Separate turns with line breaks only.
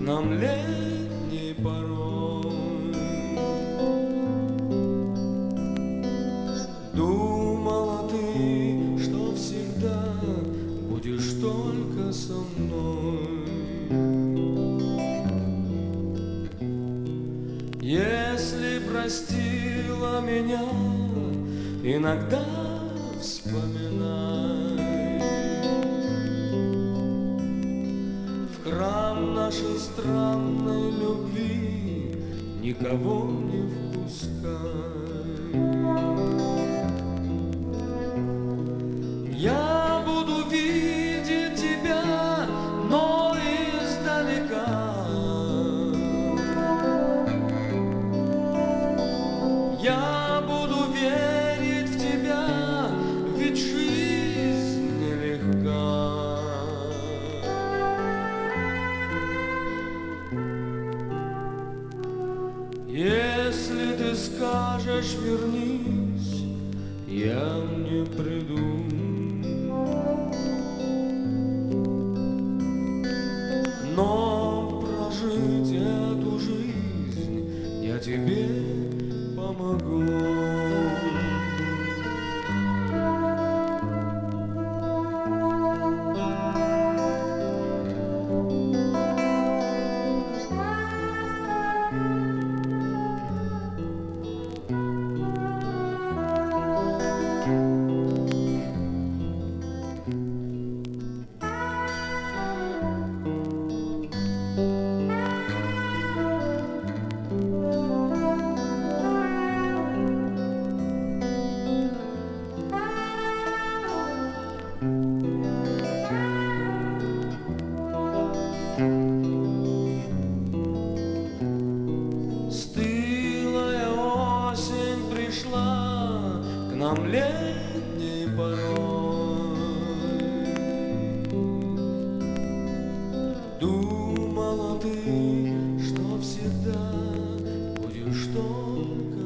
нам летней порой. Думала ты, что всегда будешь только со мной. Если простила меня, иногда вспоминай. В храм нашей странной любви никого не впускай. Я буду видеть тебя, но издалека. Я буду верить в тебя, ведь жизнь нелегка. Если ты скажешь вернись, я не приду. Но прожить эту жизнь я тебе помогу. Стылая осень пришла к нам летней порой. Думала ты, что всегда будешь только